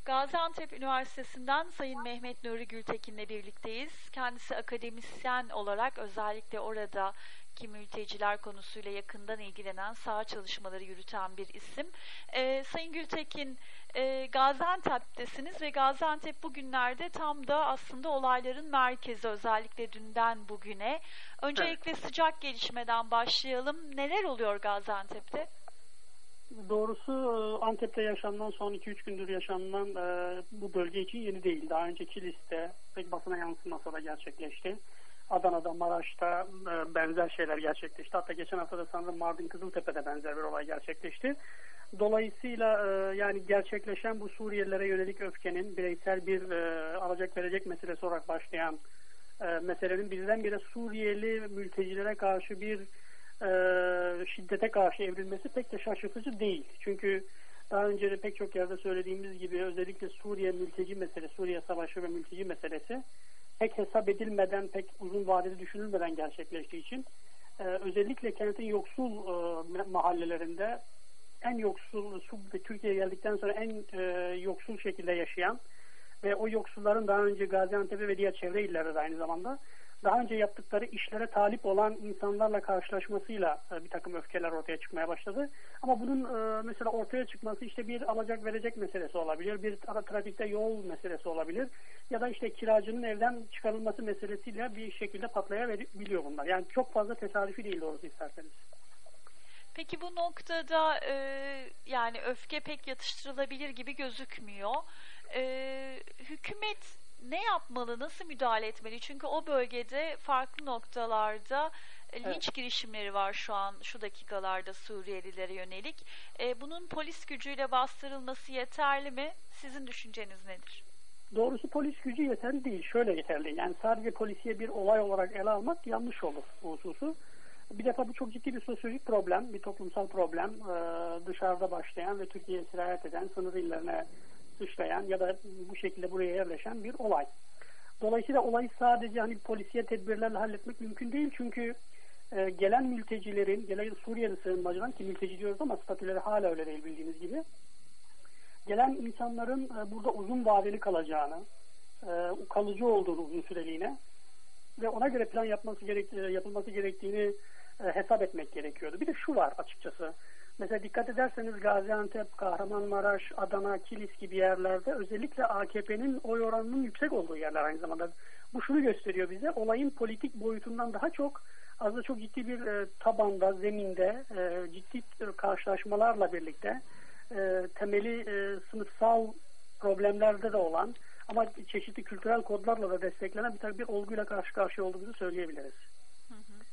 Gaziantep Üniversitesi'nden Sayın Mehmet Nuri Gültekin'le birlikteyiz. Kendisi akademisyen olarak özellikle oradaki mülteciler konusuyla yakından ilgilenen, saha çalışmaları yürüten bir isim. Sayın Gültekin, Gaziantep'tesiniz ve Gaziantep bugünlerde tam da aslında olayların merkezi, özellikle dünden bugüne. Öncelikle Evet. sıcak gelişmeden başlayalım. Neler oluyor Gaziantep'te? Doğrusu Antep'te yaşanan son 2-3 gündür yaşanılan bu bölge için yeni değil. Daha önce Kilis'te pek basına yansımasa da gerçekleşti. Adana'da, Maraş'ta benzer şeyler gerçekleşti. Hatta geçen hafta da sanırım Mardin Kızıltepe'de benzer bir olay gerçekleşti. Dolayısıyla yani gerçekleşen bu Suriyelilere yönelik öfkenin bireysel bir alacak verecek meselesi olarak başlayan meselenin birdenbire Suriyeli mültecilere karşı bir şiddete karşı evrilmesi pek de şaşırtıcı değil. Çünkü daha önce de pek çok yerde söylediğimiz gibi özellikle Suriye mülteci meselesi, Suriye Savaşı ve mülteci meselesi pek hesap edilmeden, pek uzun vadeli düşünülmeden gerçekleştiği için özellikle kentin yoksul mahallelerinde en yoksul, Türkiye'ye geldikten sonra en yoksul şekilde yaşayan ve o yoksulların daha önce Gaziantep'e ve diğer çevre illerde de aynı zamanda daha önce yaptıkları işlere talip olan insanlarla karşılaşmasıyla bir takım öfkeler ortaya çıkmaya başladı. Ama bunun mesela ortaya çıkması işte bir alacak verecek meselesi olabilir, bir trafikte yol meselesi olabilir ya da işte kiracının evden çıkarılması meselesiyle bir şekilde patlayabiliyor bunlar. Yani çok fazla tesadüfi değil doğrusu isterseniz. Peki bu noktada yani öfke pek yatıştırılabilir gibi gözükmüyor. Hükümet ne yapmalı, nasıl müdahale etmeli? Çünkü o bölgede farklı noktalarda linç girişimleri var şu dakikalarda Suriyelilere yönelik. Bunun polis gücüyle bastırılması yeterli mi? Sizin düşünceniz nedir? Doğrusu polis gücü yeterli değil. Şöyle yeterli. Yani sadece polisiye bir olay olarak ele almak yanlış olur bu hususu. Bir defa bu çok ciddi bir sosyolojik problem, bir toplumsal problem. Dışarıda başlayan ve Türkiye'ye sirayet eden, sınır illerine sıçrayan ya da bu şekilde buraya yerleşen bir olay. Dolayısıyla olayı sadece hani polisiye tedbirlerle halletmek mümkün değil. Çünkü gelen mültecilerin, gelen Suriyeli sığınmacıların, ki mülteci diyoruz ama statüleri hala öyle değil bildiğiniz gibi, gelen insanların burada uzun vadeli kalacağını, kalıcı olduğunu uzun süreliğine ve ona göre plan yapılması gerektiğini hesap etmek gerekiyordu. Bir de şu var açıkçası. Mesela dikkat ederseniz Gaziantep, Kahramanmaraş, Adana, Kilis gibi yerlerde özellikle AKP'nin oy oranının yüksek olduğu yerler aynı zamanda. Bu şunu gösteriyor bize. Olayın politik boyutundan daha çok aslında çok ciddi bir tabanda, zeminde ciddi karşılaşmalarla birlikte temeli sınıfsal problemlerde de olan ama çeşitli kültürel kodlarla da desteklenen bir olguyla karşı karşıya olduğumuzu söyleyebiliriz. Hı hı.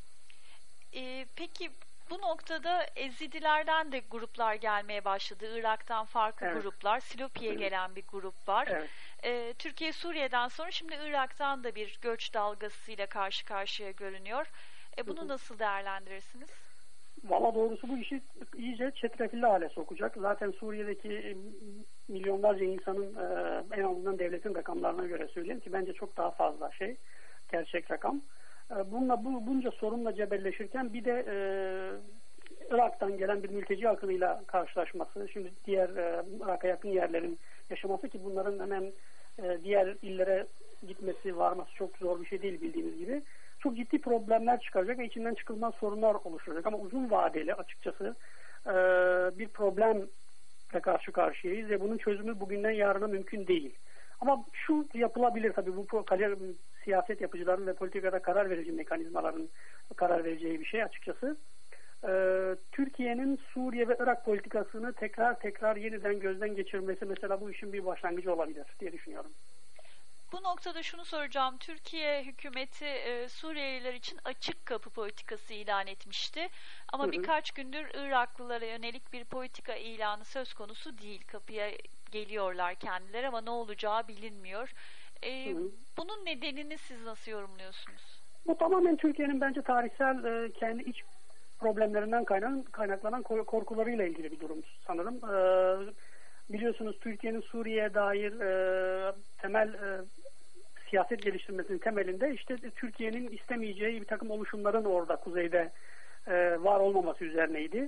Peki bu noktada Ezidilerden de gruplar gelmeye başladı. Irak'tan farklı gruplar. Silopi'ye gelen bir grup var. Evet. Türkiye Suriye'den sonra şimdi Irak'tan da bir göç dalgasıyla karşı karşıya görünüyor. Bunu nasıl değerlendirirsiniz? Valla doğrusu bu işi iyice çetrefilli hale sokacak. Zaten Suriye'deki milyonlarca insanın en azından devletin rakamlarına göre söyleyeyim ki bence çok daha fazla gerçek rakam. Bunca sorunla cebelleşirken bir de Irak'tan gelen bir mülteci akınıyla karşılaşması, şimdi diğer Irak'a yakın yerlerin yaşaması ki bunların hemen diğer illere gitmesi, varması çok zor bir şey değil bildiğiniz gibi. Çok ciddi problemler çıkaracak ve içinden çıkılmaz sorunlar oluşturacak ama uzun vadeli açıkçası bir problemle karşı karşıyayız ve bunun çözümü bugünden yarına mümkün değil. Ama şu yapılabilir tabii bu siyaset yapıcıların ve politikada karar verici mekanizmaların karar vereceği bir şey açıkçası. Türkiye'nin Suriye ve Irak politikasını tekrar yeniden gözden geçirmesi mesela bu işin bir başlangıcı olabilir diye düşünüyorum. Bu noktada şunu soracağım. Türkiye hükümeti Suriyeliler için açık kapı politikası ilan etmişti. Ama birkaç gündür Iraklılara yönelik bir politika ilanı söz konusu değil. Kapıya geliyorlar kendileri ama ne olacağı bilinmiyor. Bunun nedenini siz nasıl yorumluyorsunuz? Bu tamamen Türkiye'nin bence tarihsel kendi iç problemlerinden kaynaklanan korkularıyla ilgili bir durum sanırım. Biliyorsunuz Türkiye'nin Suriye'ye dair temel siyaset geliştirmesinin temelinde işte Türkiye'nin istemeyeceği bir takım oluşumların orada kuzeyde var olmaması üzerineydi.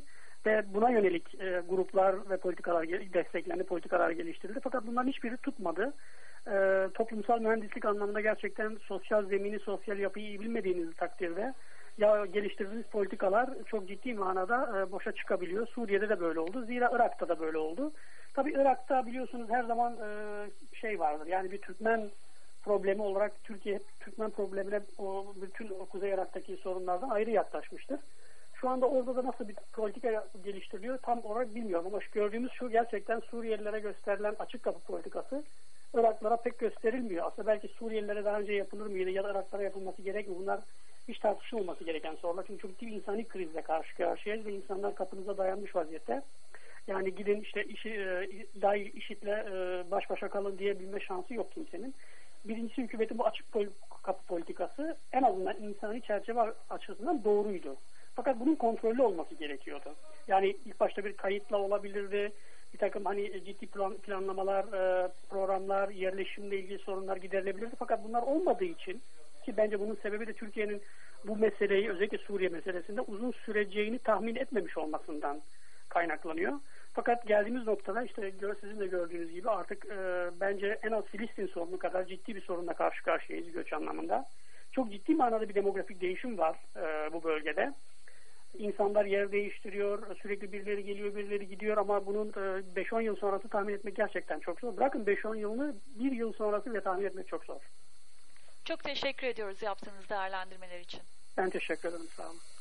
ve buna yönelik gruplar ve politikalar desteklendi, politikalar geliştirildi. Fakat bunların hiçbiri tutmadı. Toplumsal mühendislik anlamında gerçekten sosyal zemini, sosyal yapıyı iyi bilmediğiniz takdirde ya geliştirdiğiniz politikalar çok ciddi manada boşa çıkabiliyor. Suriye'de de böyle oldu. Zira Irak'ta da böyle oldu. Tabii Irak'ta biliyorsunuz her zaman şey vardır. Yani bir Türkmen problemi olarak Türkiye Türkmen problemine o bütün Kuzey Irak'taki sorunlardan ayrı yaklaşmıştır. Şu anda orada da nasıl bir politika geliştiriliyor tam olarak bilmiyorum ama gördüğümüz şu, gerçekten Suriyelilere gösterilen açık kapı politikası Iraklara pek gösterilmiyor. Aslında belki Suriyelilere daha önce yapılır mıydı ya da Iraklara yapılması gerek mi? Bunlar hiç tartışılmaması gereken sorular. Çünkü çok ciddi bir insani krizle karşı karşıyayız ve insanlar kapınıza dayanmış vaziyette. Yani gidin işte IŞİD'le baş başa kalın diyebilme şansı yok kimsenin. Birincisi, hükümetin bu açık kapı politikası en azından insani çerçeve açısından doğruydu. Fakat bunun kontrollü olması gerekiyordu. Yani ilk başta bir kayıtla olabilirdi. Bir takım hani ciddi planlamalar, programlar, yerleşimle ilgili sorunlar giderilebilirdi. Fakat bunlar olmadığı için, ki bence bunun sebebi de Türkiye'nin bu meseleyi, özellikle Suriye meselesinde uzun süreceğini tahmin etmemiş olmasından kaynaklanıyor. Fakat geldiğimiz noktada işte sizin de gördüğünüz gibi artık bence en az Filistin sorunu kadar ciddi bir sorunla karşı karşıyayız göç anlamında. Çok ciddi manada bir demografik değişim var bu bölgede. İnsanlar yer değiştiriyor, sürekli birileri geliyor, birileri gidiyor ama bunun 5-10 yıl sonrası tahmin etmek gerçekten çok zor. Bırakın 5-10 yılını, bir yıl sonrası bile tahmin etmek çok zor. Çok teşekkür ediyoruz yaptığınız değerlendirmeler için. Ben teşekkür ederim, sağ olun.